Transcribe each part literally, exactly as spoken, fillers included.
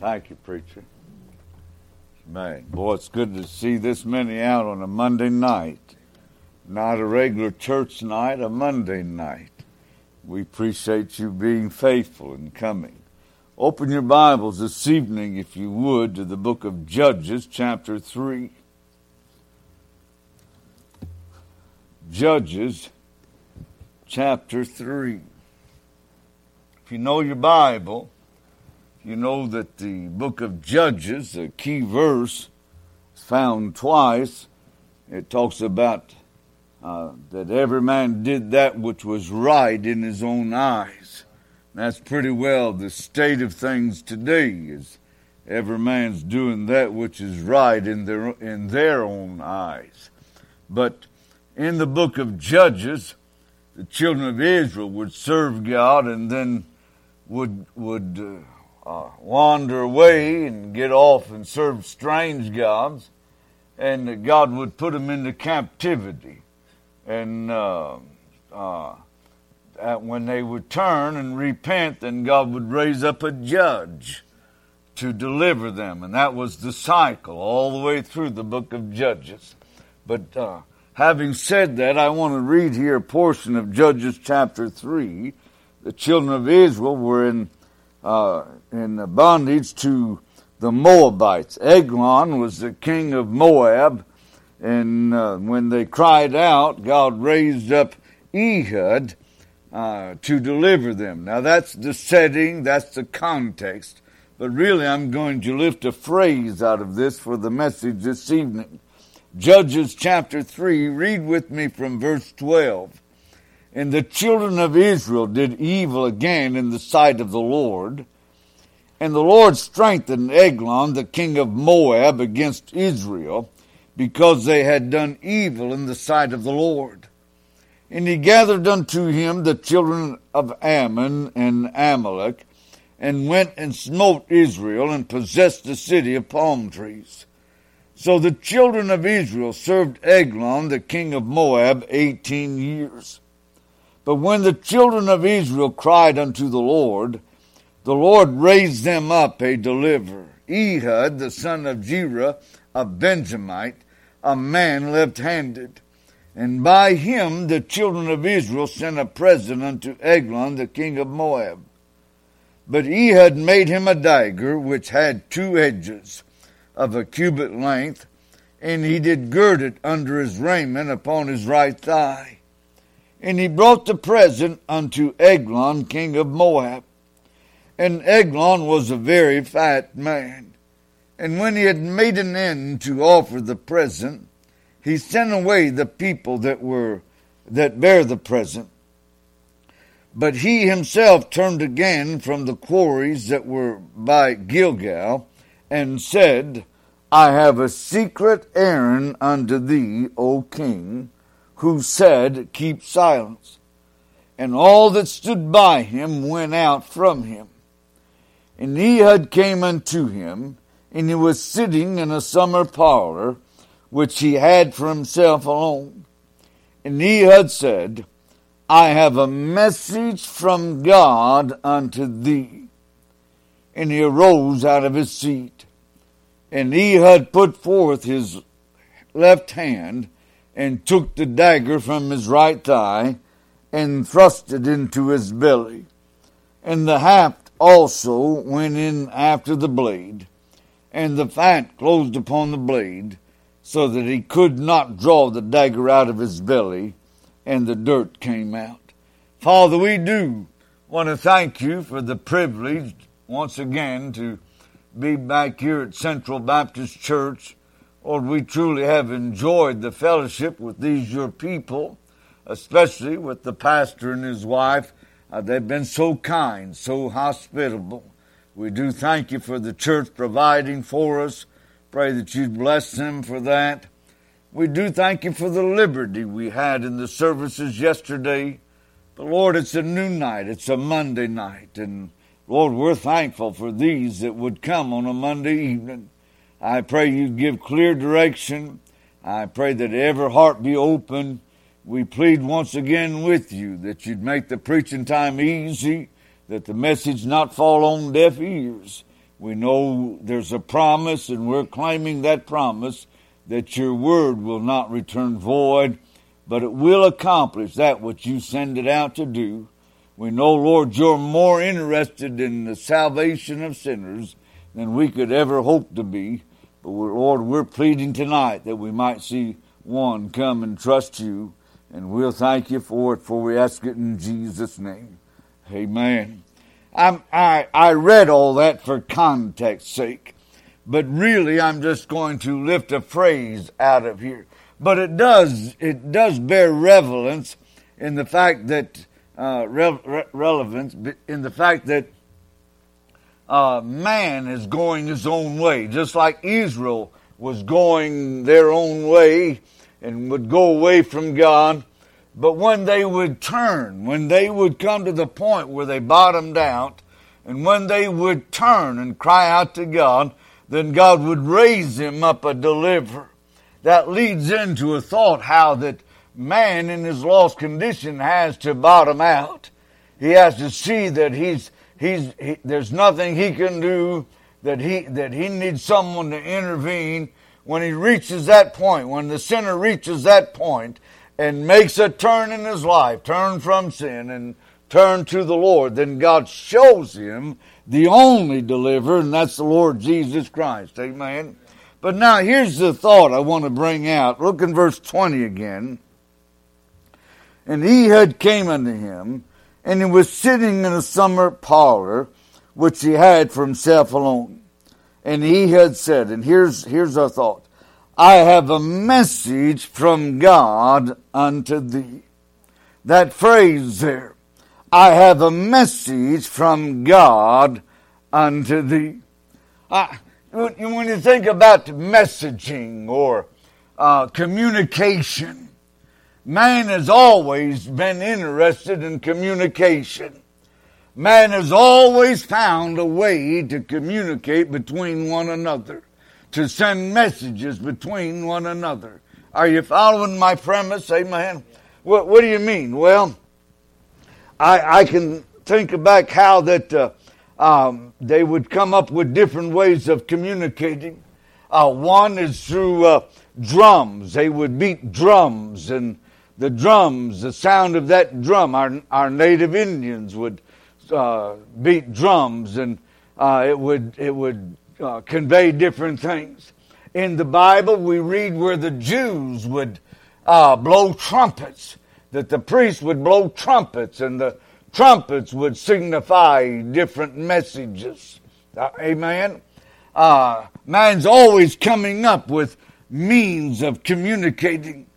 Thank you, preacher. Man, boy, it's good to see this many out on a Monday night. Not a regular church night, a Monday night. We appreciate you being faithful and coming. Open your Bibles this evening, if you would, to the book of Judges, chapter three. Judges, chapter three. If you know your Bible, you know that the book of Judges, the key verse, is found twice. It talks about uh, that every man did that which was right in his own eyes. That's pretty well the state of things today, is every man's doing that which is right in their in their own eyes. But in the book of Judges, the children of Israel would serve God and then would would uh, uh, wander away and get off and serve strange gods, and God would put them into captivity. And uh, uh, when they would turn and repent, then God would raise up a judge to deliver them. And that was the cycle all the way through the book of Judges. But uh, having said that, I want to read here a portion of Judges chapter three. The children of Israel were in, uh, in bondage to the Moabites. Eglon was the king of Moab. And uh, when they cried out, God raised up Ehud uh, to deliver them. Now that's the setting, that's the context. But really I'm going to lift a phrase out of this for the message this evening. Judges chapter three, read with me from verse twelve. And the children of Israel did evil again in the sight of the Lord. And the Lord strengthened Eglon, the king of Moab, against Israel, because they had done evil in the sight of the Lord. And he gathered unto him the children of Ammon and Amalek, and went and smote Israel, and possessed the city of palm trees. So the children of Israel served Eglon, the king of Moab, eighteen years. But when the children of Israel cried unto the Lord, the Lord raised them up a deliverer, Ehud, the son of Jerah, a Benjamite, a man left-handed. And by him the children of Israel sent a present unto Eglon, the king of Moab. But Ehud made him a dagger, which had two edges, of a cubit length, and he did gird it under his raiment upon his right thigh. And he brought the present unto Eglon, king of Moab. And Eglon was a very fat man. And when he had made an end to offer the present, he sent away the people that were that bare the present. But he himself turned again from the quarries that were by Gilgal, and said, I have a secret errand unto thee, O king, who said, Keep silence. And all that stood by him went out from him. And Ehud came unto him, and he was sitting in a summer parlor, which he had for himself alone. And Ehud said, I have a message from God unto thee. And he arose out of his seat. And Ehud put forth his left hand, and took the dagger from his right thigh, and thrust it into his belly. And the haft also went in after the blade, and the fat closed upon the blade, so that he could not draw the dagger out of his belly, and the dirt came out. Father, we do want to thank you for the privilege, once again, to be back here at Central Baptist Church. Lord, we truly have enjoyed the fellowship with these your people, especially with the pastor and his wife. Uh, they've been so kind, so hospitable. We do thank you for the church providing for us. Pray that you'd bless them for that. We do thank you for the liberty we had in the services yesterday. But Lord, it's a new night. It's a Monday night. And Lord, we're thankful for these that would come on a Monday evening. I pray you give clear direction. I pray that every heart be open. We plead once again with you that you'd make the preaching time easy, that the message not fall on deaf ears. We know there's a promise, and we're claiming that promise, that your word will not return void, but it will accomplish that which you send it out to do. We know, Lord, you're more interested in the salvation of sinners than we could ever hope to be. But we're, Lord, we're pleading tonight that we might see one come and trust you, and we'll thank you for it, for we ask it in Jesus' name. Amen. I'm, I, I read all that for context's sake, but really I'm just going to lift a phrase out of here. But it does, it does bear relevance in the fact that, uh, re- re- relevance in the fact that uh, man is going his own way, just like Israel was going their own way and would go away from God. But when they would turn, when they would come to the point where they bottomed out, and when they would turn and cry out to God, then God would raise him up a deliverer. That leads into a thought how that man in his lost condition has to bottom out. He has to see that he's he's he, there's nothing he can do, that he that he needs someone to intervene. When he reaches that point, when the sinner reaches that point and makes a turn in his life, turn from sin and turn to the Lord, then God shows him the only deliverer, and that's the Lord Jesus Christ. Amen. But now here's the thought I want to bring out. Look in verse twenty again. And he had came unto him, and he was sitting in a summer parlor, which he had for himself alone. And he had said, and here's, here's our thought, I have a message from God unto thee. That phrase there, I have a message from God unto thee. I, when you think about messaging or uh, communication, man has always been interested in communication. Man has always found a way to communicate between one another, to send messages between one another. Are you following my premise? Amen. What, what do you mean? Well, I, I can think back how that uh, um, they would come up with different ways of communicating. Uh, one is through uh, drums. They would beat drums, and the drums, the sound of that drum, our, our native Indians would uh, beat drums, and uh, it would it would uh, convey different things. In the Bible, we read where the Jews would uh, blow trumpets, that the priests would blow trumpets, and the trumpets would signify different messages. Uh, amen? Uh, man's always coming up with means of communicating.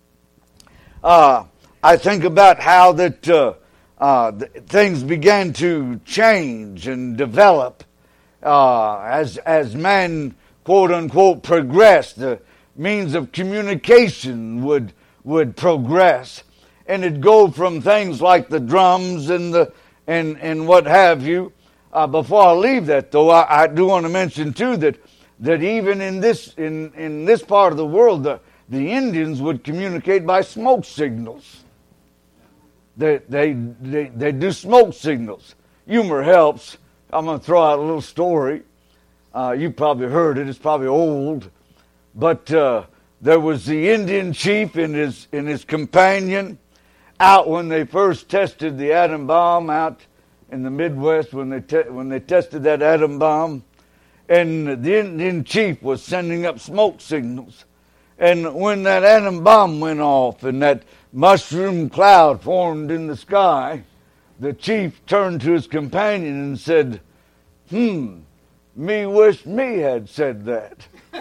Uh, I think about how that uh, uh, things began to change and develop uh, as as man, quote unquote, progressed. The means of communication would would progress, and it'd go from things like the drums and the and and what have you. Uh, before I leave that, though, I, I do want to mention too that that even in this in in this part of the world, the the Indians would communicate by smoke signals. They they they, they do smoke signals. Humor helps. I'm going to throw out a little story. Uh, you probably heard it. It's probably old, but uh, there was the Indian chief and his and his companion out when they first tested the atom bomb out in the Midwest, when they te- when they tested that atom bomb, and the Indian chief was sending up smoke signals. And when that atom bomb went off and that mushroom cloud formed in the sky, the chief turned to his companion and said, "Hmm, me wish me had said that."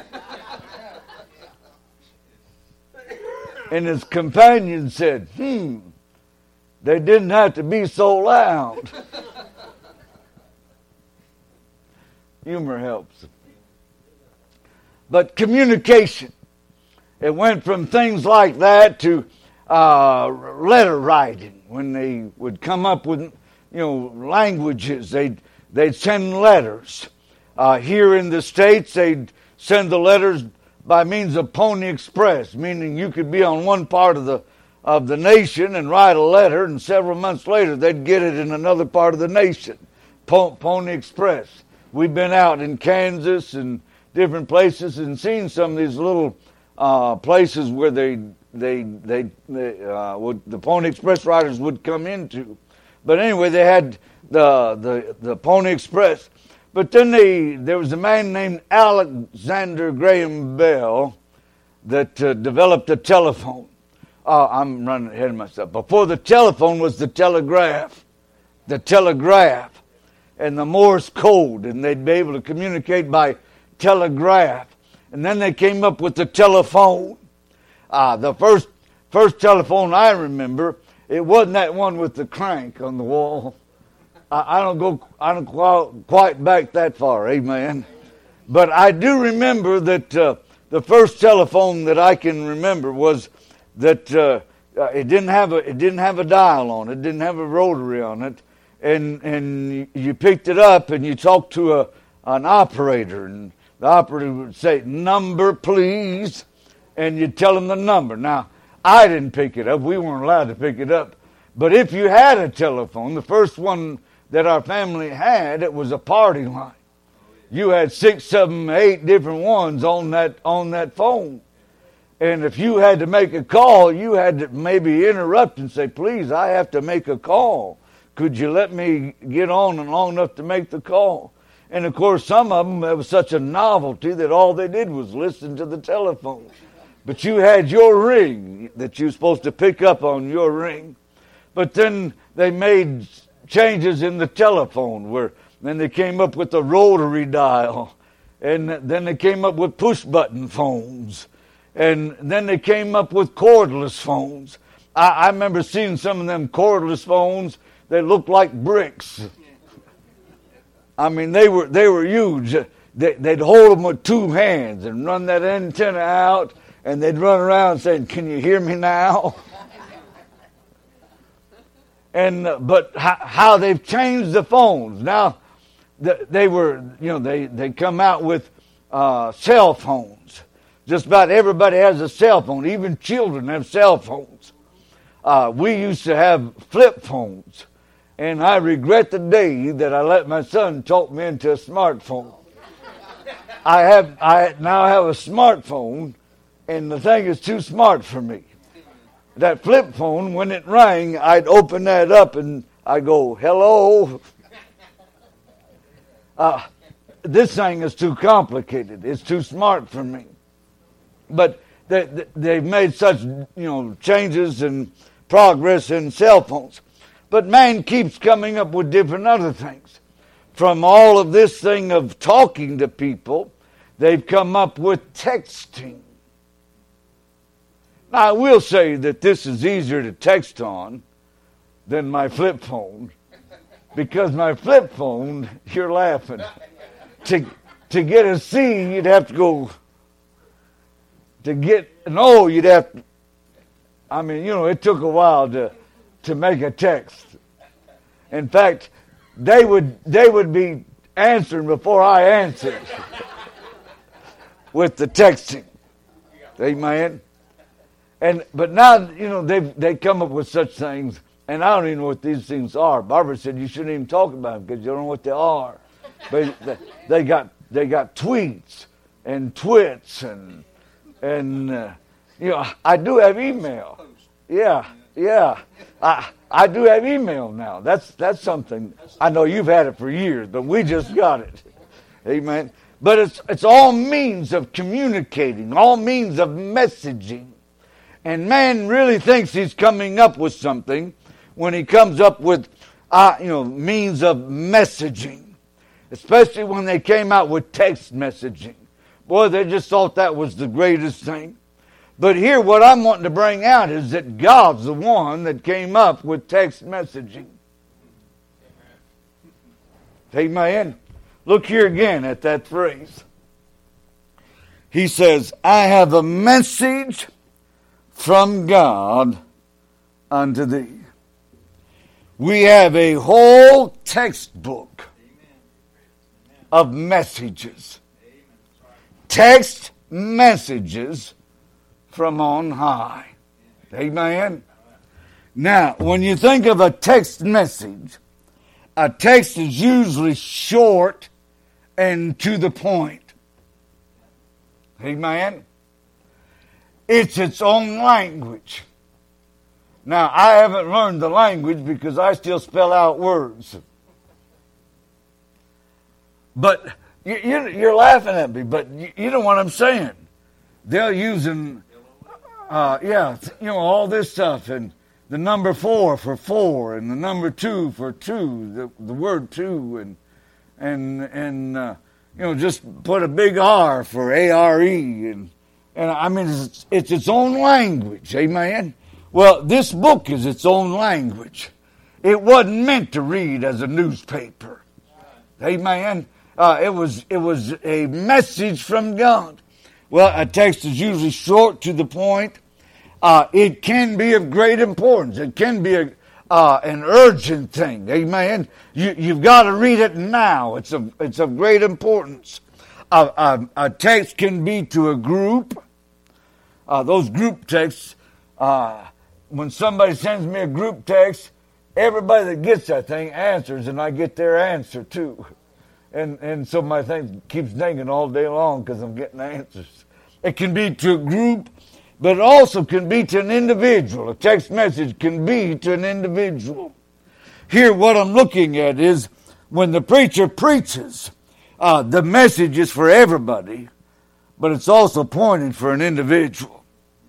And his companion said, "Hmm, they didn't have to be so loud." Humor helps. But communication, it went from things like that to uh, letter writing. When they would come up with, you know, languages, they'd they'd send letters. Uh, here in the States, they'd send the letters by means of Pony Express, meaning you could be on one part of the of the nation and write a letter, and several months later they'd get it in another part of the nation. Po- Pony Express. we've been out in Kansas and different places and seen some of these little uh, places where they they they, they uh, would, the Pony Express riders would come into. But anyway, they had the the the Pony Express. But then they there was a man named Alexander Graham Bell that uh, developed a telephone. Uh, I'm running ahead of myself. Before the telephone was the telegraph, the telegraph, and the Morse code, and they'd be able to communicate by telegraph. And then they came up with the telephone. Uh, the first first telephone I remember, it wasn't that one with the crank on the wall. I, I don't go, I don't quite, quite back that far, amen. But I do remember that uh, the first telephone that I can remember was that uh, uh, it didn't have a it didn't have a dial on it, didn't have a rotary on it, and and you picked it up and you talked to a an operator, and the operator would say, "Number, please," and you'd tell him the number. Now, I didn't pick it up; we weren't allowed to pick it up. But if you had a telephone, the first one that our family had, it was a party line. You had six, seven, eight different ones on that on that phone. And if you had to make a call, you had to maybe interrupt and say, "Please, I have to make a call. Could you let me get on and long enough to make the call?" And of course, some of them, it was such a novelty that all they did was listen to the telephone. But you had your ring that you were supposed to pick up on your ring. But then they made changes in the telephone where then they came up with the rotary dial. And then they came up with push-button phones. And then they came up with cordless phones. I, I remember seeing some of them cordless phones. They looked like bricks. I mean, they were they were huge. They, they'd hold them with two hands and run that antenna out, and they'd run around saying, "Can you hear me now?" And uh, but how, how they've changed the phones now. The, they were you know they they come out with uh, cell phones. Just about everybody has a cell phone. Even children have cell phones. Uh, we used to have flip phones. And I regret the day that I let my son talk me into a smartphone. I have I now have a smartphone, and the thing is too smart for me. That flip phone, when it rang, I'd open that up and I'd go, "Hello." Uh, this thing is too complicated. It's too smart for me. But they, they've made such, you know, changes and progress in cell phones. But man keeps coming up with different other things. From all of this thing of talking to people, they've come up with texting. Now, I will say that this is easier to text on than my flip phone. Because my flip phone, you're laughing. To, to get a C, you'd have to go... To get an O, you'd have to, I mean, you know, it took a while to to make a text. In fact, they would they would be answering before I answered with the texting. Amen. And but now, you know, they they come up with such things, and I don't even know what these things are. Barbara said you shouldn't even talk about them because you don't know what they are. But they, they got they got tweets and twits and. And, uh, you know, I do have email. Yeah, yeah. I I do have email now. That's that's something. I know you've had it for years, but we just got it. Amen. But it's it's all means of communicating, all means of messaging. And man really thinks he's coming up with something when he comes up with, uh, you know, means of messaging. Especially when they came out with text messaging. Boy, they just thought that was the greatest thing. But here, what I'm wanting to bring out is that God's the one that came up with text messaging. Amen. Amen. Look here again at that phrase. He says, "I have a message from God unto thee." We have a whole textbook of messages. Text messages from on high. Amen. Now, when you think of a text message, a text is usually short and to the point. Amen? It's its own language. Now, I haven't learned the language because I still spell out words. But you, you, you're laughing at me, but you, you know what I'm saying. They're using, uh, yeah, you know, all this stuff, and the number four for four, and the number two for two, the, the word two, and and and uh, you know, just put a big R for A R E, and and I mean, it's, it's its own language, amen. Well, this book is its own language. It wasn't meant to read as a newspaper, amen. Uh, it was it was a message from God. Well, a text is usually short, to the point. Uh, it can be of great importance. It can be a, uh, an urgent thing. Amen. You, you've got to read it now. It's of, it's of great importance. Uh, uh, a text can be to a group. Uh, those group texts, uh, when somebody sends me a group text, everybody that gets that thing answers, and I get their answer too. And and so my thing keeps dinging all day long because I'm getting answers. It can be to a group, but it also can be to an individual. A text message can be to an individual. Here, what I'm looking at is when the preacher preaches, uh, the message is for everybody, but it's also pointed for an individual.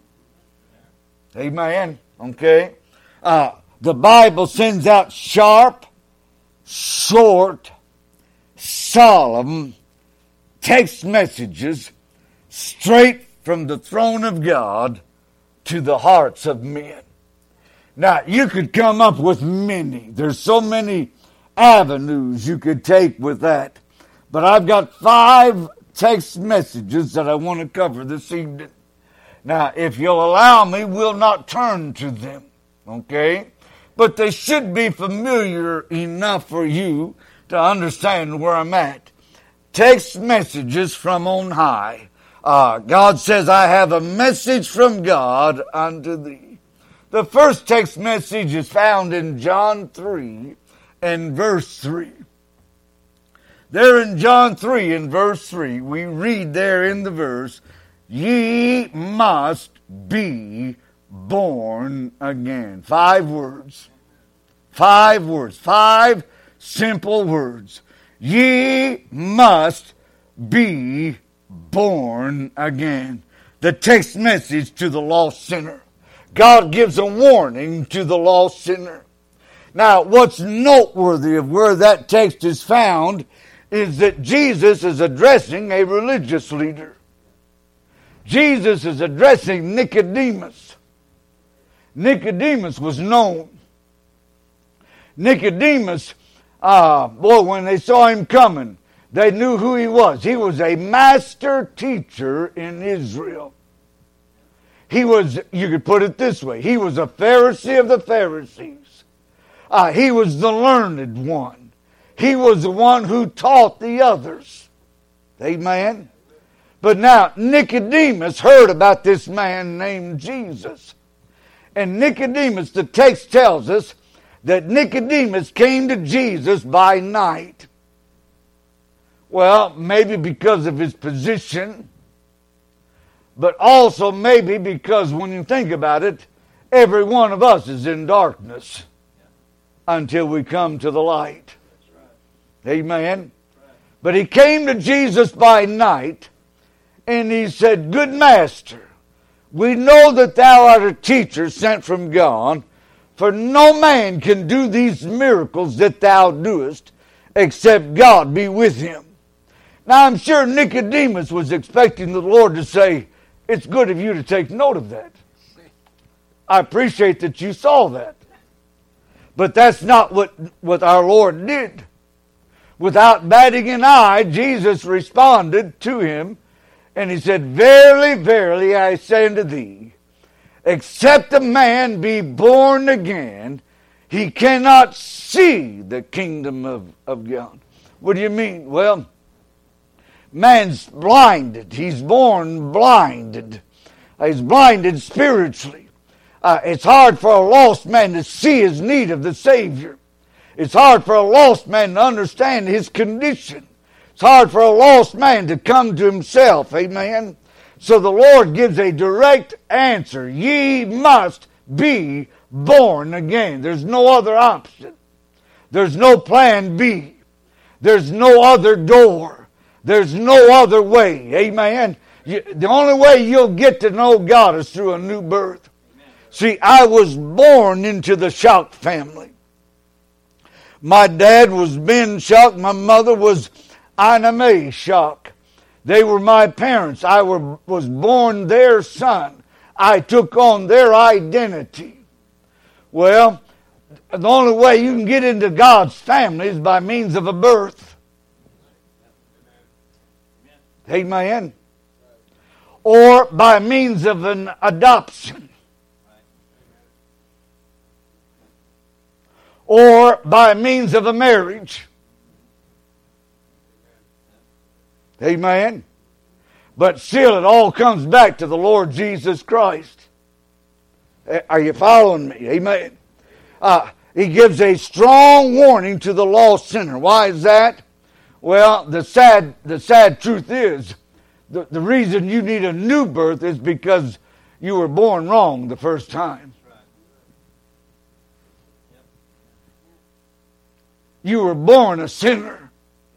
Amen? Okay? Uh, the Bible sends out sharp, short, solemn text messages straight from the throne of God to the hearts of men. Now, you could come up with many. There's so many avenues you could take with that. But I've got five text messages that I want to cover this evening. Now, if you'll allow me, we'll not turn to them. Okay? But they should be familiar enough for you to understand where I'm at. Text messages from on high. Uh, God says, I have a message from God unto thee. The first text message is found in John three and verse three. There in John three and verse three, we read there in the verse, ye must be born again. Five words. Five words. Five simple words. Ye must be born again. The text message to the lost sinner. God gives a warning to the lost sinner. Now, what's noteworthy of where that text is found is that Jesus is addressing a religious leader. Jesus is addressing Nicodemus. Nicodemus was known. Nicodemus, uh, boy, when they saw him coming, they knew who he was. He was a master teacher in Israel. He was, you could put it this way, he was a Pharisee of the Pharisees. Uh, he was the learned one. He was the one who taught the others. Amen? But now, Nicodemus heard about this man named Jesus. And Nicodemus, the text tells us that Nicodemus came to Jesus by night. Well, maybe because of his position, but also maybe because when you think about it, every one of us is in darkness until we come to the light. Amen? But he came to Jesus by night, and he said, Good Master, we know that thou art a teacher sent from God, for no man can do these miracles that thou doest, except God be with him. Now, I'm sure Nicodemus was expecting the Lord to say, it's good of you to take note of that. I appreciate that you saw that. But that's not what, what our Lord did. Without batting an eye, Jesus responded to him, and he said, Verily, verily, I say unto thee, except a man be born again, he cannot see the kingdom of, of God. What do you mean? Well, man's blinded. He's born blinded. He's blinded spiritually. Uh, it's hard for a lost man to see his need of the Savior. It's hard for a lost man to understand his condition. It's hard for a lost man to come to himself. Amen. So the Lord gives a direct answer. Ye must be born again. There's no other option. There's no plan B. There's no other door. There's no other way. Amen. You, the only way you'll get to know God is through a new birth. Amen. See, I was born into the Shock family. My dad was Ben Shock. My mother was Ina Mae Shock. They were my parents. I were, was born their son. I took on their identity. Well, the only way you can get into God's family is by means of a birth. Amen. Or by means of an adoption. Or by means of a marriage. Amen. But still, it all comes back to the Lord Jesus Christ. Are you following me? Amen. Uh, he gives a strong warning to the lost sinner. Why is that? Well, the sad, the sad truth is, the, the reason you need a new birth is because you were born wrong the first time. You were born a sinner.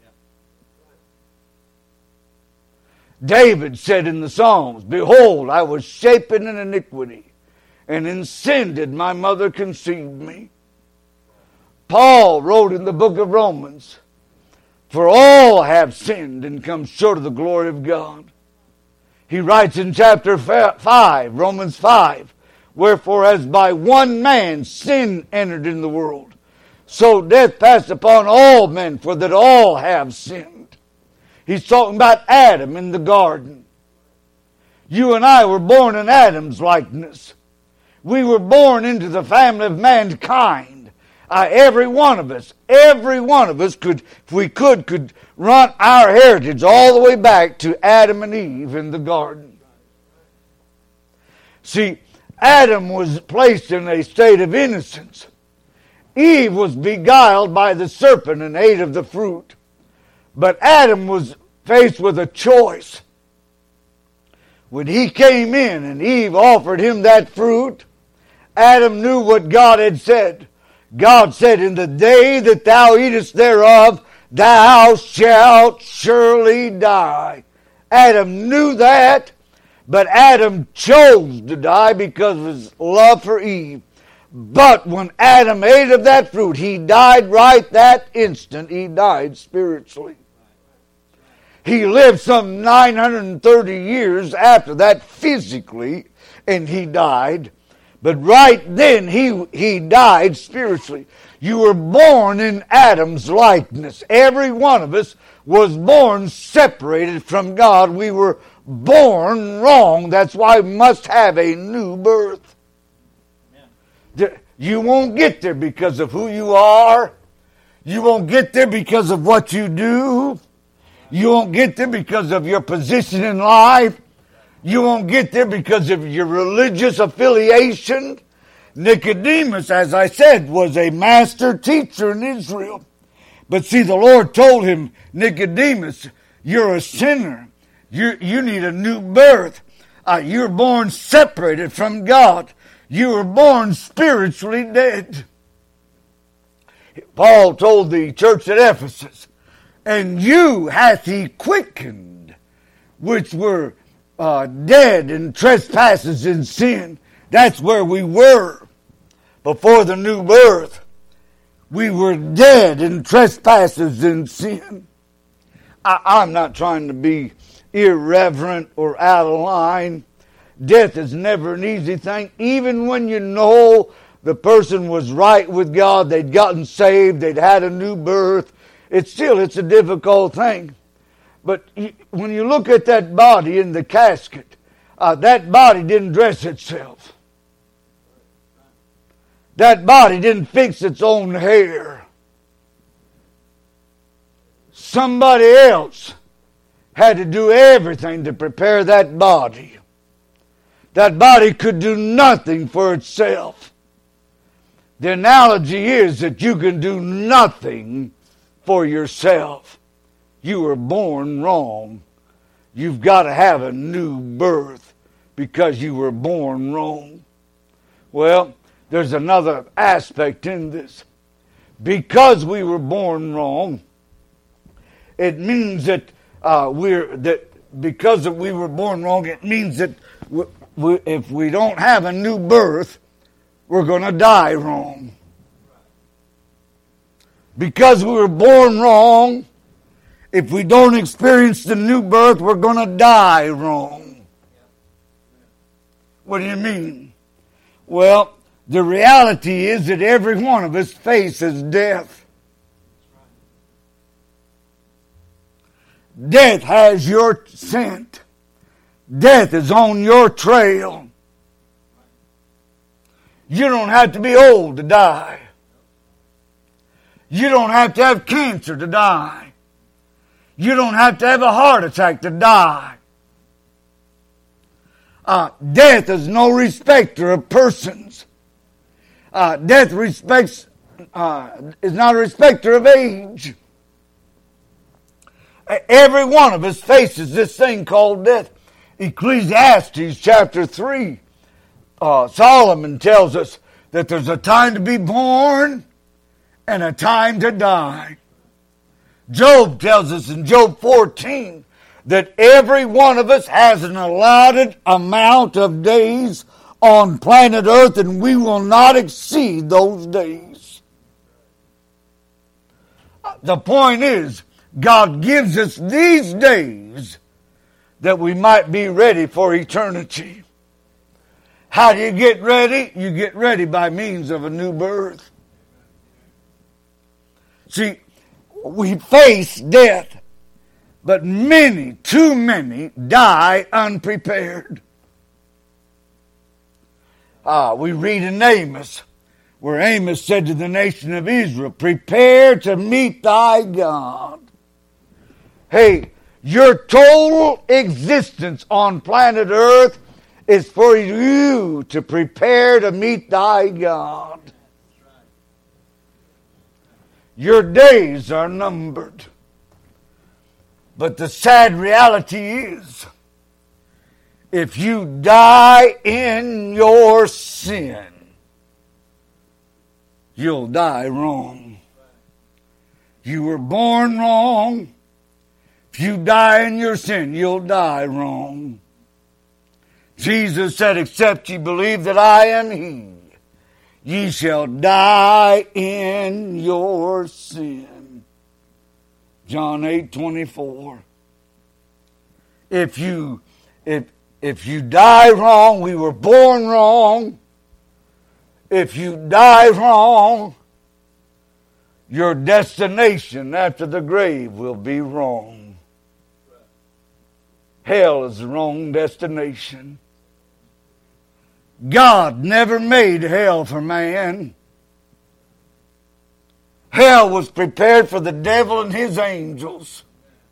David said in the Psalms, behold, I was shapen in iniquity, and in sin did my mother conceive me. Paul wrote in the book of Romans, for all have sinned and come short of the glory of God. He writes in chapter five, Romans five, wherefore as by one man sin entered in the world, so death passed upon all men, for that all have sinned. He's talking about Adam in the garden. You and I were born in Adam's likeness. We were born into the family of mankind. Uh, every one of us, every one of us could, if we could, could run our heritage all the way back to Adam and Eve in the garden. See, Adam was placed in a state of innocence. Eve was beguiled by the serpent and ate of the fruit. But Adam was faced with a choice. When he came in and Eve offered him that fruit, Adam knew what God had said. God said, in the day that thou eatest thereof, thou shalt surely die. Adam knew that, but Adam chose to die because of his love for Eve. But when Adam ate of that fruit, he died right that instant. He died spiritually. He lived some nine hundred thirty years after that physically, and he died. But right then, he, he died spiritually. You were born in Adam's likeness. Every one of us was born separated from God. We were born wrong. That's why we must have a new birth. Amen. You won't get there because of who you are. You won't get there because of what you do. You won't get there because of your position in life. You won't get there because of your religious affiliation. Nicodemus, as I said, was a master teacher in Israel. But see, the Lord told him, Nicodemus, you're a sinner. You you need a new birth. Uh, you're born separated from God. You were born spiritually dead. Paul told the church at Ephesus, and you hath he quickened, which were Uh, dead in trespasses and sin. That's where we were before the new birth. We were dead in trespasses and sin. I, I'm not trying to be irreverent or out of line. Death is never an easy thing. Even when you know the person was right with God, they'd gotten saved, they'd had a new birth, it's still, it's a difficult thing. But when you look at that body in the casket, uh, that body didn't dress itself. That body didn't fix its own hair. Somebody else had to do everything to prepare that body. That body could do nothing for itself. The analogy is that you can do nothing for yourself. you were born wrong. You've got to have a new birth because you were born wrong. Well, there's another aspect in this. Because we were born wrong, it means that uh, we're that because that we were born wrong, it means that we, we, if we don't have a new birth, we're going to die wrong. Because we were born wrong, if we don't experience the new birth, we're going to die wrong. What do you mean? Well, the reality is that every one of us faces death. Death has your scent. Death is on your trail. You don't have to be old to die. You don't have to have cancer to die. You don't have to have a heart attack to die. Uh, death is no respecter of persons. Uh, death respects uh, is not a respecter of age. Every one of us faces this thing called death. Ecclesiastes chapter three, uh, Solomon tells us that there's a time to be born and a time to die. Job tells us in Job fourteen that every one of us has an allotted amount of days on planet Earth, and we will not exceed those days. The point is, God gives us these days that we might be ready for eternity. How do you get ready? You get ready by means of a new birth. See, we face death, but many, too many, die unprepared. Ah, we read in Amos, where Amos said to the nation of Israel, prepare to meet thy God. Hey, your total existence on planet Earth is for you to prepare to meet thy God. Your days are numbered. But the sad reality is, if you die in your sin, you'll die wrong. You were born wrong. If you die in your sin, you'll die wrong. Jesus said, except ye believe that I am He, ye shall die in your sin. John eight twenty-four. If you, if, if you die wrong, we were born wrong. If you die wrong, your destination after the grave will be wrong. Hell is the wrong destination. God never made hell for man. Hell was prepared for the devil and his angels.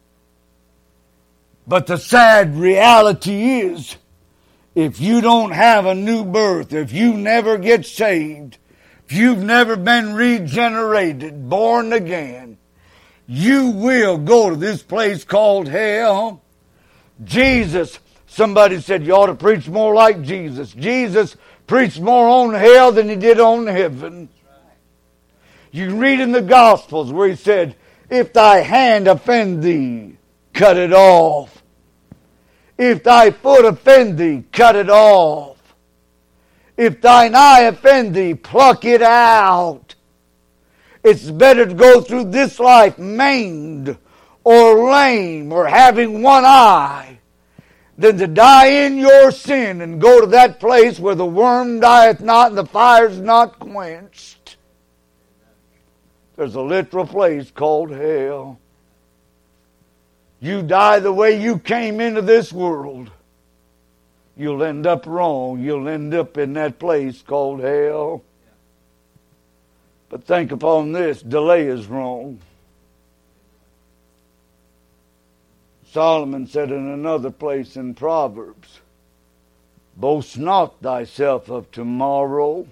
But the sad reality is, if you don't have a new birth, if you never get saved, if you've never been regenerated, born again, you will go to this place called hell. Jesus, somebody said you ought to preach more like Jesus. Jesus preached more on hell than he did on heaven. You can read in the Gospels where he said, if thy hand offend thee, cut it off. If thy foot offend thee, cut it off. If thine eye offend thee, pluck it out. It's better to go through this life maimed or lame or having one eye than to die in your sin and go to that place where the worm dieth not and the fire's not quenched. There's a literal place called hell. You die the way you came into this world, you'll end up wrong. You'll end up in that place called hell. But think upon this, delay is wrong. Solomon said in another place in Proverbs, boast not thyself of tomorrow,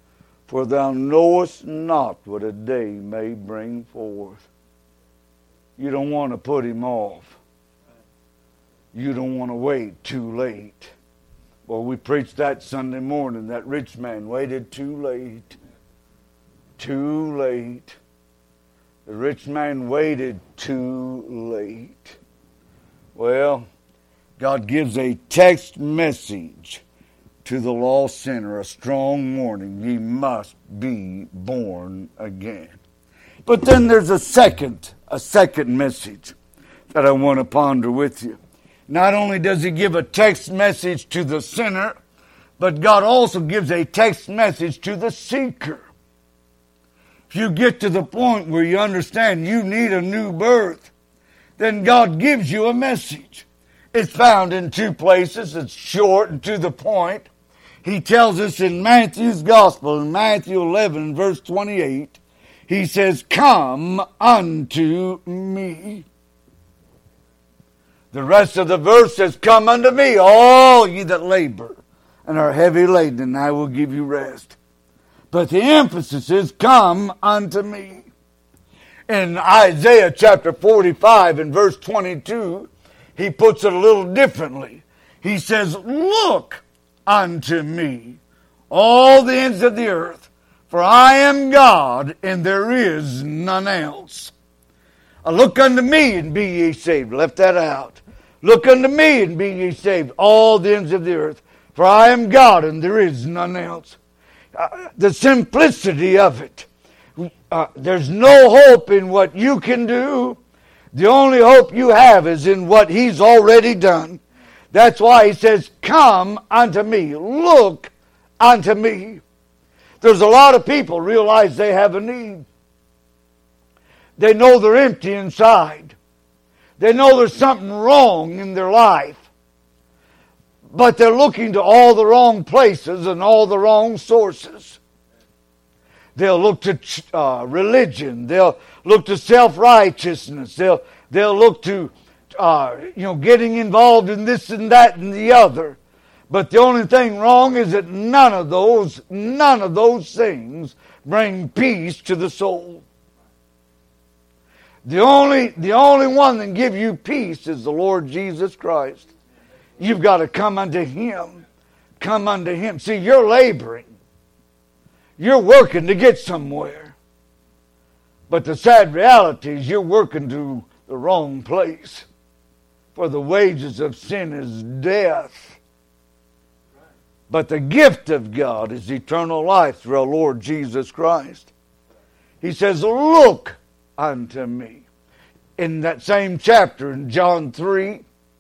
for thou knowest not what a day may bring forth. You don't want to put him off. You don't want to wait too late. Well, we preached that Sunday morning. That rich man waited too late. Too late. The rich man waited too late. Well, God gives a text message to the lost sinner, a strong warning. Ye must be born again. But then there's a second, a second message that I want to ponder with you. Not only does he give a text message to the sinner, but God also gives a text message to the seeker. If you get to the point where you understand you need a new birth, then God gives you a message. It's found in two places. It's short and to the point. He tells us in Matthew's Gospel, in Matthew eleven, verse twenty-eight, he says, "Come unto me." The rest of the verse says, "Come unto me, all ye that labor and are heavy laden, and I will give you rest." But the emphasis is, "Come unto me." In Isaiah chapter forty-five and verse twenty-two, he puts it a little differently. He says, "Look unto me, all the ends of the earth, for I am God, and there is none else." Uh, look unto me and be ye saved. Left that out. Look unto me and be ye saved, all the ends of the earth, for I am God, and there is none else. Uh, the simplicity of it. Uh, there's no hope in what you can do. The only hope you have is in what He's already done. That's why He says, "Come unto me. Look unto me." There's a lot of people realize they have a need. They know they're empty inside. They know there's something wrong in their life. But they're looking to all the wrong places and all the wrong sources. They'll look to uh, religion. They'll look to self-righteousness. They'll, they'll look to uh, you know, getting involved in this and that and the other. But the only thing wrong is that none of those, none of those things bring peace to the soul. The only, the only one that can give you peace is the Lord Jesus Christ. You've got to come unto Him. Come unto Him. See, you're laboring. You're working to get somewhere. But the sad reality is you're working to the wrong place. For the wages of sin is death. But the gift of God is eternal life through our Lord Jesus Christ. He says, "Look unto me." In that same chapter, in John three,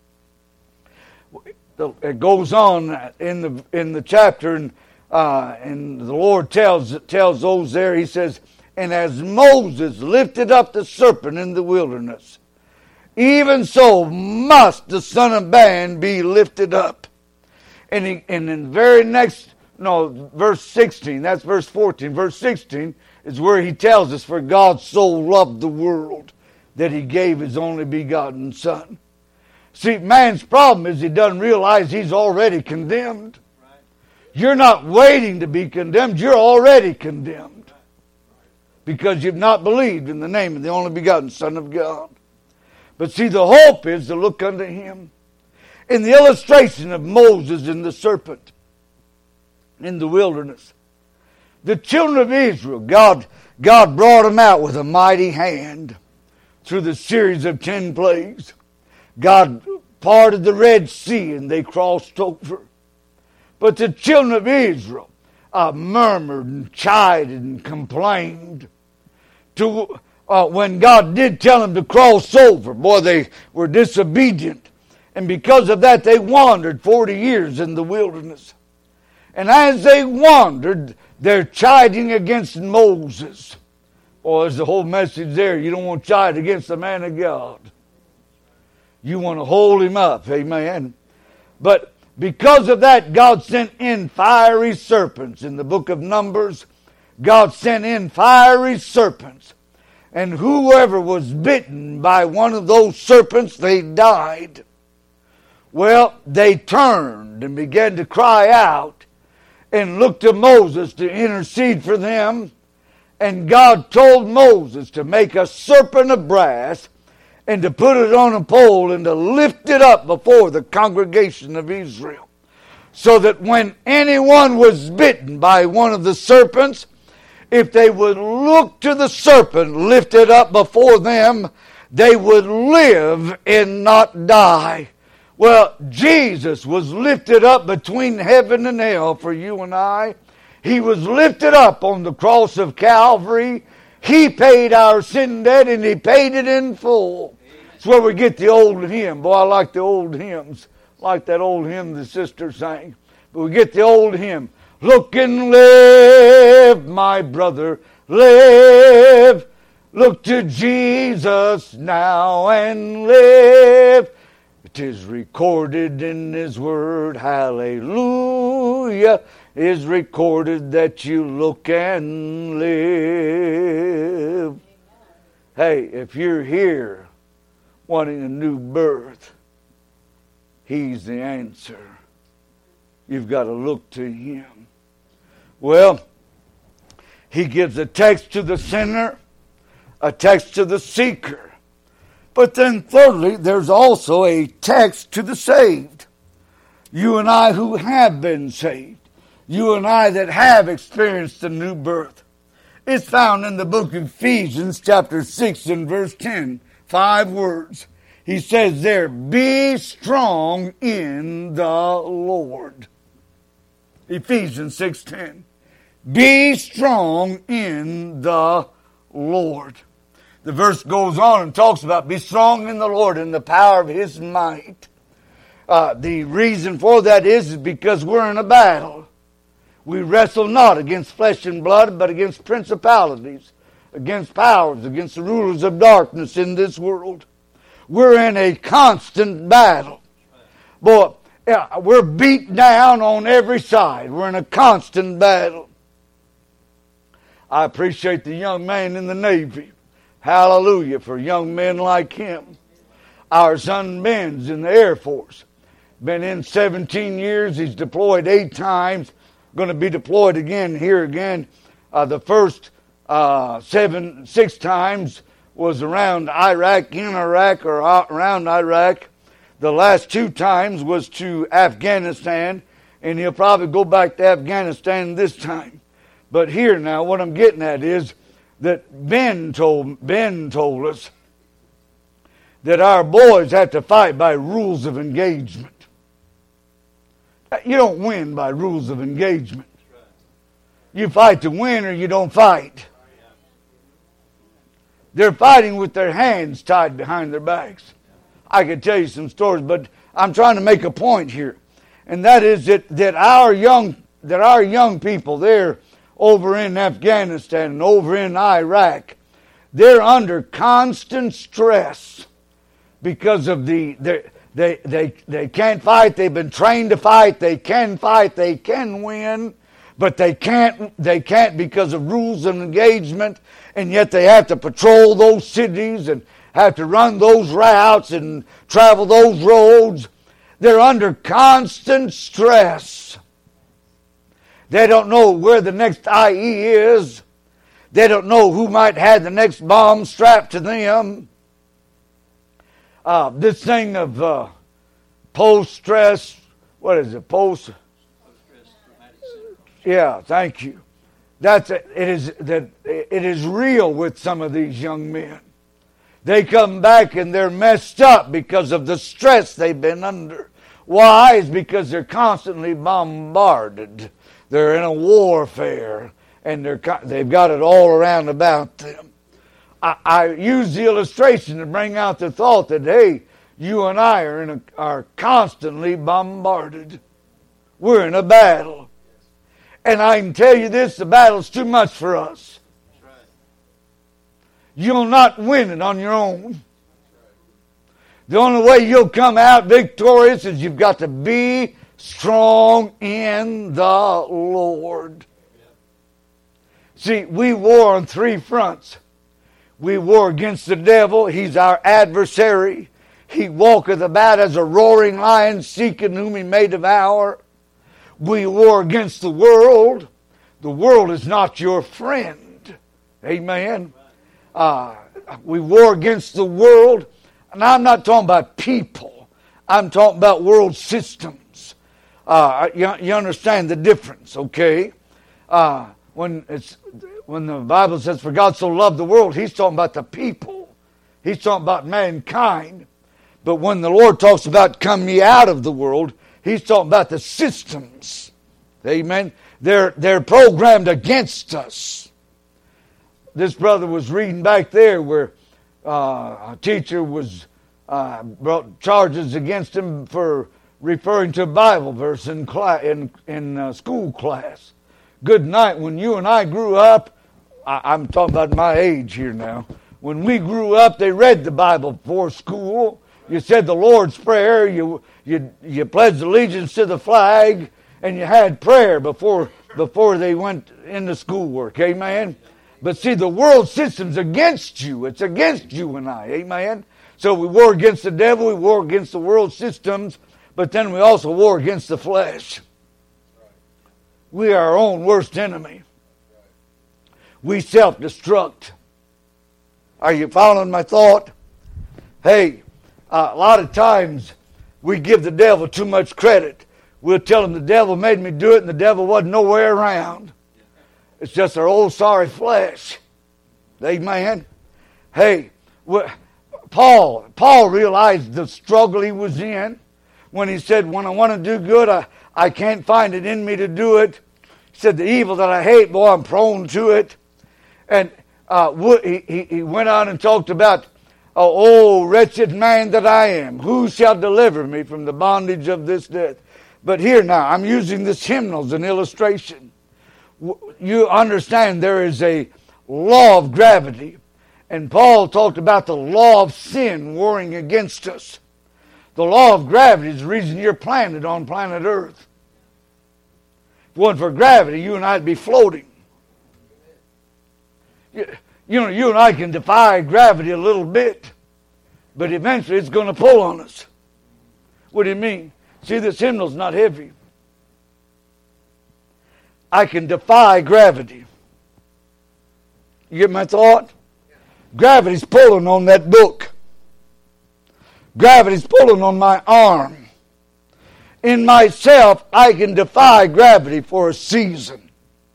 it goes on in the in the chapter, and uh, and the Lord tells tells those there. He says, "And as Moses lifted up the serpent in the wilderness, even so must the Son of Man be lifted up." And, he, and in the very next, no, verse sixteen, that's verse fourteen. Verse sixteen is where he tells us, "For God so loved the world that He gave His only begotten Son." See, man's problem is he doesn't realize he's already condemned. You're not waiting to be condemned. You're already condemned. Because you've not believed in the name of the only begotten Son of God. But see, the hope is to look unto Him. In the illustration of Moses and the serpent in the wilderness, the children of Israel, God, God brought them out with a mighty hand through the series of ten plagues. God parted the Red Sea and they crossed over. But the children of Israel uh, murmured and chided and complained. To uh, when God did tell them to cross over, boy, they were disobedient. And because of that, they wandered forty years in the wilderness. And as they wandered, they're chiding against Moses. Well, there's the whole message there. You don't want to chide against the man of God. You want to hold him up. Amen. But because of that, God sent in fiery serpents. In the book of Numbers, God sent in fiery serpents. And whoever was bitten by one of those serpents, they died. Well, they turned and began to cry out and looked to Moses to intercede for them. And God told Moses to make a serpent of brass and to put it on a pole and to lift it up before the congregation of Israel, so that when anyone was bitten by one of the serpents, if they would look to the serpent lifted up before them, they would live and not die. Well, Jesus was lifted up between heaven and hell for you and I. He was lifted up on the cross of Calvary. He paid our sin debt, and He paid it in full. That's where we get the old hymn. Boy, I like the old hymns. I like that old hymn the sister sang. But we get the old hymn. Look and live, my brother, live. Look to Jesus now and live. It is recorded in His word, hallelujah, is recorded that you look and live. Hey, if you're here wanting a new birth, He's the answer. You've got to look to Him. Well, He gives a text to the sinner, a text to the seeker. But then thirdly, there's also a text to the saved. You and I who have been saved. You and I that have experienced the new birth. It's found in the book of Ephesians chapter six and verse ten. Five words. He says there, be strong in the Lord. Ephesians six ten. Be strong in the Lord. The verse goes on and talks about be strong in the Lord and the power of His might. Uh, the reason for that is, is because we're in a battle. We wrestle not against flesh and blood, but against principalities, against powers, against the rulers of darkness in this world. We're in a constant battle. Boy, yeah, we're beat down on every side. We're in a constant battle. I appreciate the young man in the Navy. Hallelujah for young men like him. Our son Ben's in the Air Force. Been in seventeen years. He's deployed eight times. Going to be deployed again here again. Uh, the first uh, seven, six times was around Iraq, in Iraq, or around Iraq. The last two times was to Afghanistan, and he'll probably go back to Afghanistan this time. But here now, what I'm getting at is that Ben told Ben told us that our boys have to fight by rules of engagement. You don't win by rules of engagement. You fight to win or you don't fight. They're fighting with their hands tied behind their backs. I could tell you some stories, but I'm trying to make a point here. And that is that, that our young that our young people there over in Afghanistan and over in Iraq, they're under constant stress because of the they they they they can't fight. They've been trained to fight. They can fight. They can win, but they can't they can't because of rules of engagement. And yet they have to patrol those cities and have to run those routes and travel those roads. They're under constant stress. They don't know where the next I E is. They don't know who might have the next bomb strapped to them. Uh, this thing of uh, post-stress, what is it, post? Yeah, thank you. That's it. It is that it is real with some of these young men. They come back and they're messed up because of the stress they've been under. Why? It's because they're constantly bombarded. They're in a warfare, and they're they've got it all around about them. I, I use the illustration to bring out the thought that, hey, you and I are in a, are constantly bombarded. We're in a battle. And I can tell you this, the battle's too much for us. You'll not win it on your own. The only way you'll come out victorious is you've got to be strong in the Lord. See, we war on three fronts. We war against the devil. He's our adversary. He walketh about as a roaring lion, seeking whom he may devour. We war against the world. The world is not your friend. Amen. Uh, we war against the world. Now, I'm not talking about people. I'm talking about world systems. Uh, you, you understand the difference, okay? Uh, when it's when the Bible says, for God so loved the world, he's talking about the people. He's talking about mankind. But when the Lord talks about come ye out of the world, he's talking about the systems. Amen. They're, they're programmed against us. This brother was reading back there where uh, a teacher was uh, brought charges against him for referring to a Bible verse in, class, in, in uh, school class. Good night. When you and I grew up, I, I'm talking about my age here now. When we grew up, they read the Bible before school. You said the Lord's Prayer. You you you pledged allegiance to the flag, and you had prayer before before they went into schoolwork. Amen. But see, the world system's against you. It's against you and I. Amen. So we war against the devil. We war against the world systems. But then we also war against the flesh. We are our own worst enemy. We self-destruct. Are you following my thought? Hey, uh, a lot of times we give the devil too much credit. We'll tell him the devil made me do it and the devil wasn't nowhere around. It's just our old sorry flesh. Amen. Hey, Paul, Paul realized the struggle he was in when he said, when I want to do good, I, I can't find it in me to do it. He said, the evil that I hate, boy, I'm prone to it. And uh, he, he went on and talked about, oh, wretched man that I am, who shall deliver me from the bondage of this death? But here now, I'm using this hymnal as an illustration. You understand there is a law of gravity. And Paul talked about the law of sin warring against us. The law of gravity is the reason you're planted on planet Earth. If it wasn't for gravity, you and I'd be floating. You, you know, you and I can defy gravity a little bit, but eventually it's going to pull on us. What do you mean? See, this hymnal's not heavy. I can defy gravity. You get my thought? Gravity's pulling on that book. Gravity's pulling on my arm. In myself, I can defy gravity for a season.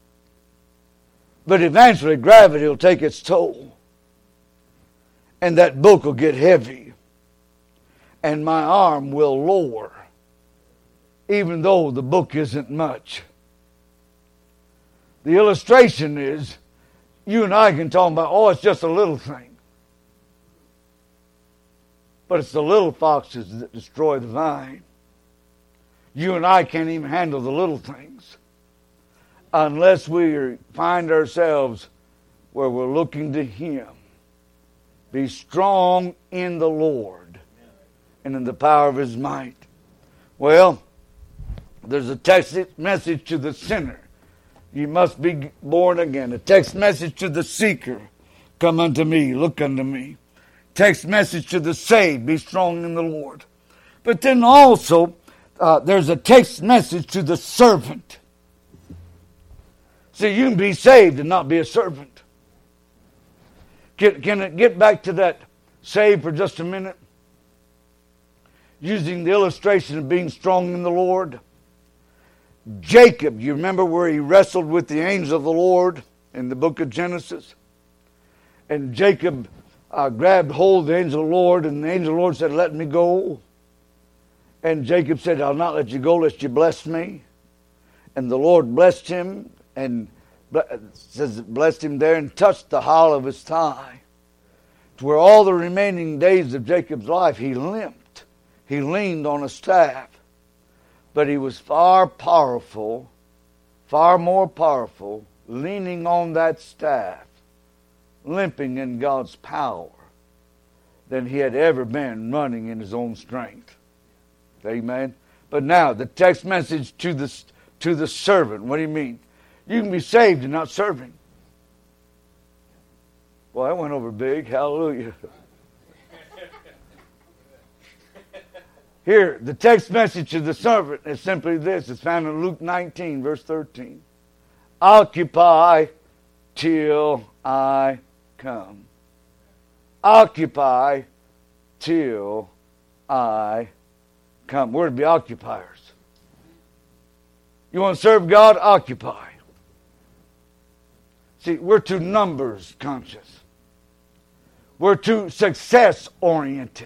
But eventually, gravity will take its toll. And that book will get heavy. And my arm will lower. Even though the book isn't much. The illustration is, you and I can talk about, oh, it's just a little thing. But it's the little foxes that destroy the vine. You and I can't even handle the little things unless we find ourselves where we're looking to Him. Be strong in the Lord and in the power of His might. Well, there's a text message to the sinner. You must be born again. A text message to the seeker. Come unto me, look unto me. Text message to the saved. Be strong in the Lord. But then also, uh, there's a text message to the servant. See, you can be saved and not be a servant. Can, can it get back to that saved for just a minute? Using the illustration of being strong in the Lord. Jacob, you remember where he wrestled with the angel of the Lord in the book of Genesis? And Jacob uh, grabbed hold of the angel of the Lord, and the angel of the Lord said, let me go. And Jacob said, I'll not let you go lest you bless me. And the Lord blessed him, and says blessed him there and touched the hollow of his thigh. To where all the remaining days of Jacob's life he limped. He leaned on a staff. But he was far powerful, far more powerful, leaning on that staff, limping in God's power, than he had ever been running in his own strength. Amen. But now, the text message to the, to the servant. What do you mean? You can be saved and not serving. Well, that went over big. Hallelujah. Here, the text message to the servant is simply this. It's found in Luke nineteen, verse thirteen. Occupy till I come. Occupy till I come. We're to be occupiers. You want to serve God? Occupy. See, we're too numbers conscious. We're too success oriented.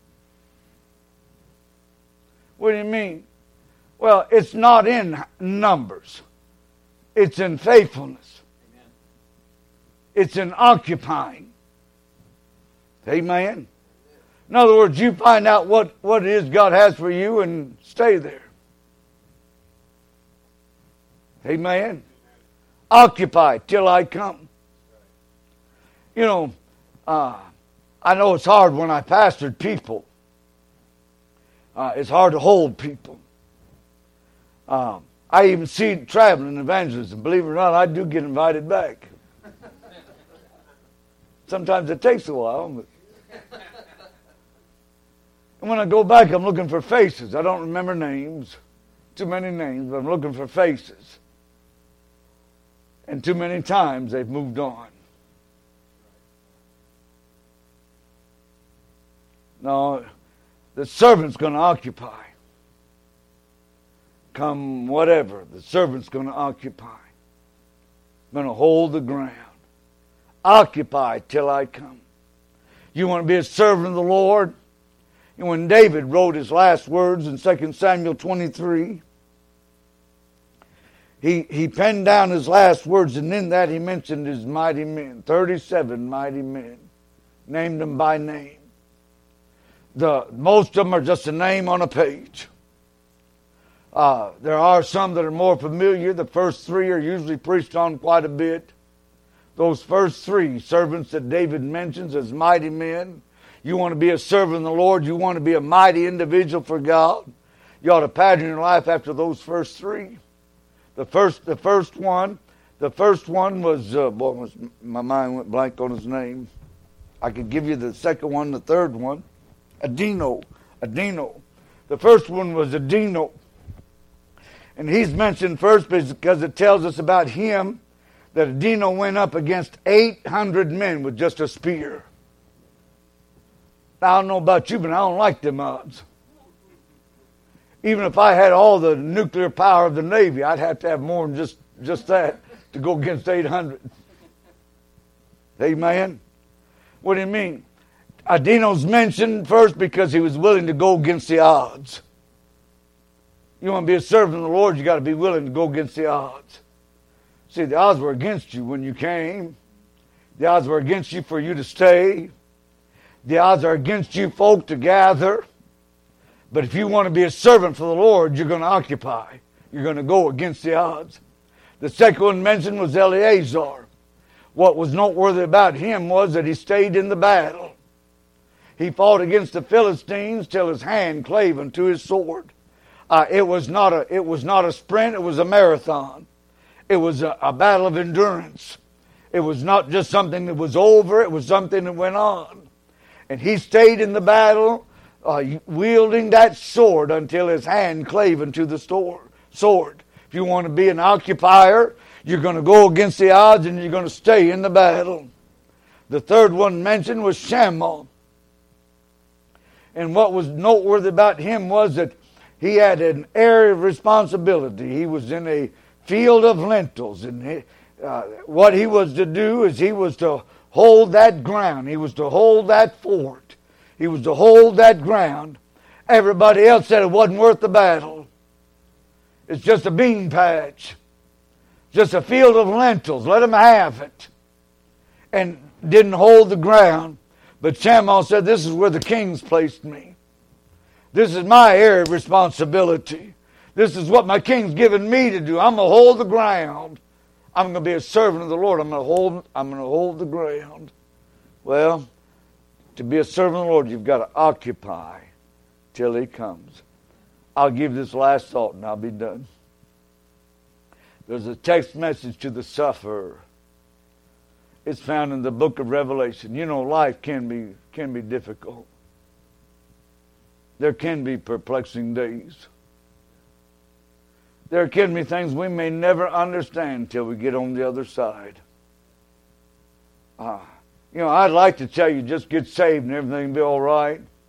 What do you mean? Well, it's not in numbers. It's in faithfulness. Amen. It's in occupying. Amen. In other words, you find out what, what it is God has for you and stay there. Amen. Occupy till I come. You know, uh, I know it's hard when I pastored people. Uh, it's hard to hold people. Um, I even see traveling evangelism. Believe it or not, I do get invited back. Sometimes it takes a while. But and when I go back, I'm looking for faces. I don't remember names. Too many names, but I'm looking for faces. And too many times they've moved on. No, the servant's going to occupy. Come whatever, the servant's going to occupy. Going to hold the ground. Occupy till I come. You want to be a servant of the Lord? And when David wrote his last words in Second Samuel twenty-three, he, he penned down his last words, and in that he mentioned his mighty men, thirty-seven mighty men, named them by name. The, most of them are just a name on a page. Uh, there are some that are more familiar. The first three are usually preached on quite a bit. Those first three servants that David mentions as mighty men. You want to be a servant of the Lord. You want to be a mighty individual for God. You ought to pattern your life after those first three. The first, the first one, the first one was, uh, boy, was, my mind went blank on his name. I could give you the second one, the third one. Adino, Adino. The first one was Adino. And he's mentioned first because it tells us about him that Adino went up against eight hundred men with just a spear. Now, I don't know about you, but I don't like them odds. Even if I had all the nuclear power of the Navy, I'd have to have more than just, just that to go against eight hundred. Amen? What do you mean? Adino's mentioned first because he was willing to go against the odds. You want to be a servant of the Lord, you got to be willing to go against the odds. See, the odds were against you when you came. The odds were against you for you to stay. The odds are against you folk to gather. But if you want to be a servant for the Lord, you're going to occupy. You're going to go against the odds. The second one mentioned was Eleazar. What was noteworthy about him was that he stayed in the battle. He fought against the Philistines till his hand clave unto his sword. Uh, it was not a it was not a sprint, it was a marathon. It was a, a battle of endurance. It was not just something that was over, it was something that went on. And he stayed in the battle, uh, wielding that sword until his hand clave unto the sword. If you want to be an occupier, you're going to go against the odds and you're going to stay in the battle. The third one mentioned was Shammah. And what was noteworthy about him was that he had an area of responsibility. He was in a field of lentils. And he, uh, what he was to do is he was to hold that ground. He was to hold that fort. He was to hold that ground. Everybody else said it wasn't worth the battle. It's just a bean patch. Just a field of lentils. Let them have it. And didn't hold the ground. But Shammah said, this is where the king's placed me. This is my area of responsibility. This is what my king's given me to do. I'm going to hold the ground. I'm going to be a servant of the Lord. I'm going to hold, I'm going to hold the ground. Well, to be a servant of the Lord, you've got to occupy till he comes. I'll give this last thought and I'll be done. There's a text message to the sufferer. It's found in the book of Revelation. You know, life can be can be difficult. There can be perplexing days. There can be things we may never understand till we get on the other side. Uh, you know, I'd like to tell you just get saved and everything will be all right.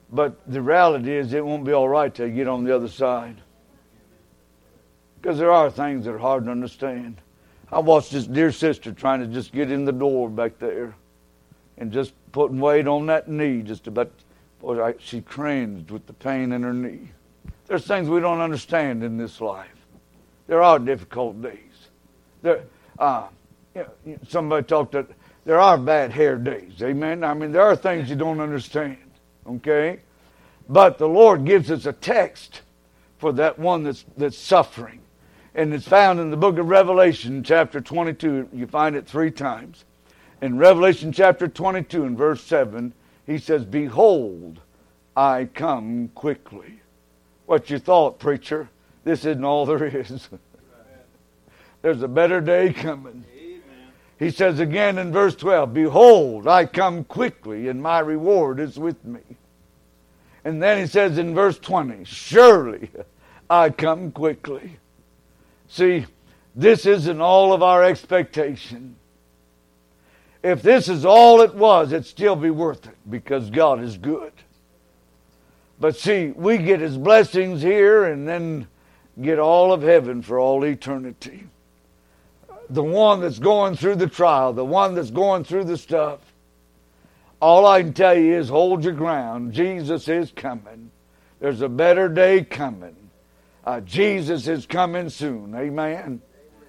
But the reality is it won't be all right till you get on the other side. Because there are things that are hard to understand. I watched this dear sister trying to just get in the door back there and just putting weight on that knee just about. Boy, I, she cringed with the pain in her knee. There's things we don't understand in this life. There are difficult days. There, uh, you know, somebody talked that there are bad hair days. Amen. I mean, there are things you don't understand. Okay, but the Lord gives us a text for that one that's that's suffering, and it's found in the book of Revelation, chapter twenty-two. You find it three times. In Revelation chapter twenty-two, and verse seven, he says, "Behold, I come quickly." What's your thought, preacher? This isn't all there is. There's a better day coming. Amen. He says again in verse twelve, "Behold, I come quickly, and my reward is with me." And then he says in verse twenty, "Surely I come quickly." See, this isn't all of our expectation. If this is all it was, it'd still be worth it, because God is good. But see, we get His blessings here and then get all of heaven for all eternity. The one that's going through the trial, the one that's going through the stuff, all I can tell you is hold your ground. Jesus is coming. There's a better day coming. Uh, Jesus is coming soon. Amen.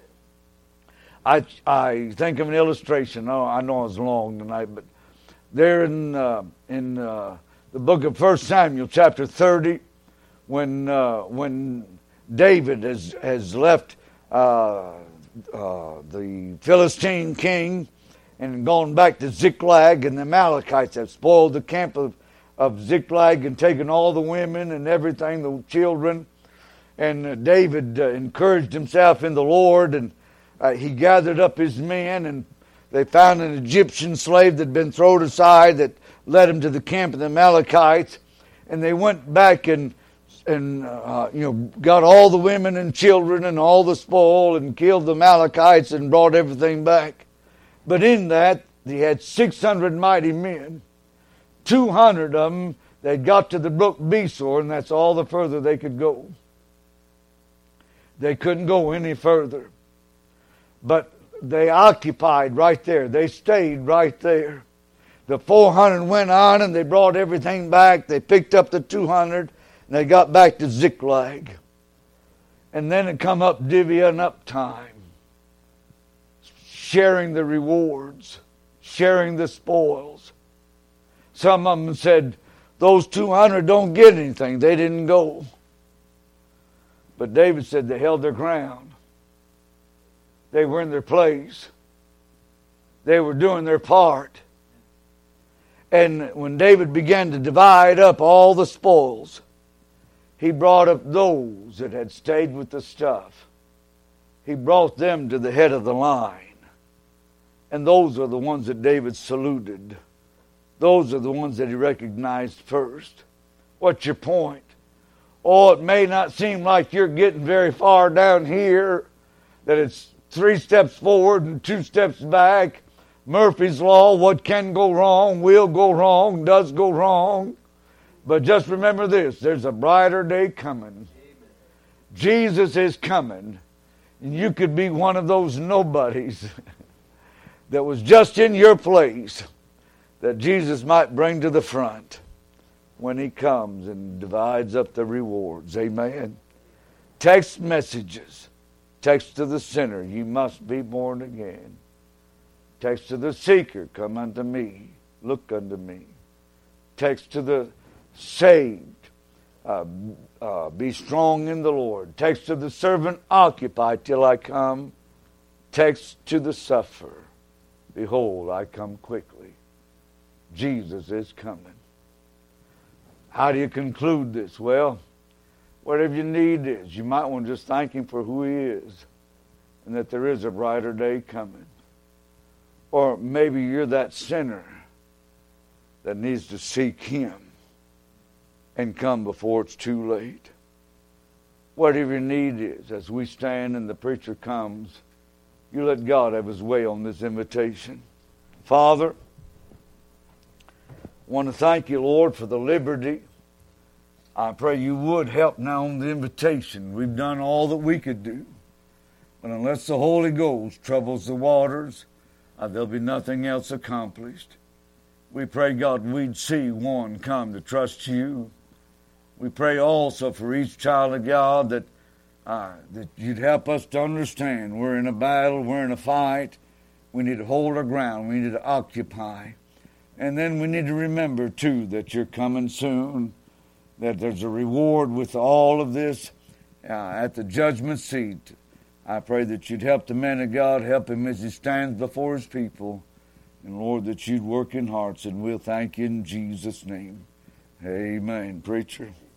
I I think of an illustration. Oh, I know it's long tonight, but there in uh, in uh, the book of First Samuel, chapter thirty, when uh, when David has has left uh, uh, the Philistine king and gone back to Ziklag, and the Amalekites have spoiled the camp of, of Ziklag and taken all the women and everything, the children. And uh, David uh, encouraged himself in the Lord, and uh, he gathered up his men, and they found an Egyptian slave that had been thrown aside that led him to the camp of the Amalekites. And they went back and and uh, you know got all the women and children and all the spoil and killed the Amalekites and brought everything back. But in that, they had six hundred mighty men. two hundred of them, they got to the brook Besor, and that's all the further they could go. They couldn't go any further. But they occupied right there. They stayed right there. The four hundred went on, and they brought everything back. They picked up the two hundred, and they got back to Ziklag. And then it come up divvying up time. Sharing the rewards, sharing the spoils. Some of them said, those two hundred don't get anything. They didn't go. But David said they held their ground. They were in their place. They were doing their part. And when David began to divide up all the spoils, he brought up those that had stayed with the stuff. He brought them to the head of the line. And those are the ones that David saluted. Those are the ones that he recognized first. What's your point? Oh, it may not seem like you're getting very far down here, that it's three steps forward and two steps back. Murphy's Law, what can go wrong, will go wrong, does go wrong. But just remember this, there's a brighter day coming. Jesus is coming. And you could be one of those nobodies that was just in your place that Jesus might bring to the front when He comes and divides up the rewards. Amen. Text messages. Text to the sinner, you must be born again. Text to the seeker, come unto me, look unto me. Text to the saved, uh, uh, be strong in the Lord. Text to the servant, occupy till I come. Text to the sufferer, behold, I come quickly. Jesus is coming. How do you conclude this? Well, whatever your need is, you might want to just thank Him for who He is and that there is a brighter day coming. Or maybe you're that sinner that needs to seek Him and come before it's too late. Whatever your need is, as we stand and the preacher comes, you let God have His way on this invitation. Father, I want to thank You, Lord, for the liberty I pray you would help now on the invitation. We've done all that we could do. But unless the Holy Ghost troubles the waters, uh, there'll be nothing else accomplished. We pray, God, we'd see one come to trust you. We pray also for each child of God that, uh, that you'd help us to understand we're in a battle, we're in a fight. We need to hold our ground. We need to occupy. And then we need to remember, too, that you're coming soon, that there's a reward with all of this uh, at the judgment seat. I pray that you'd help the man of God, help him as he stands before his people. And, Lord, that you'd work in hearts, and we'll thank you in Jesus' name. Amen. Preacher.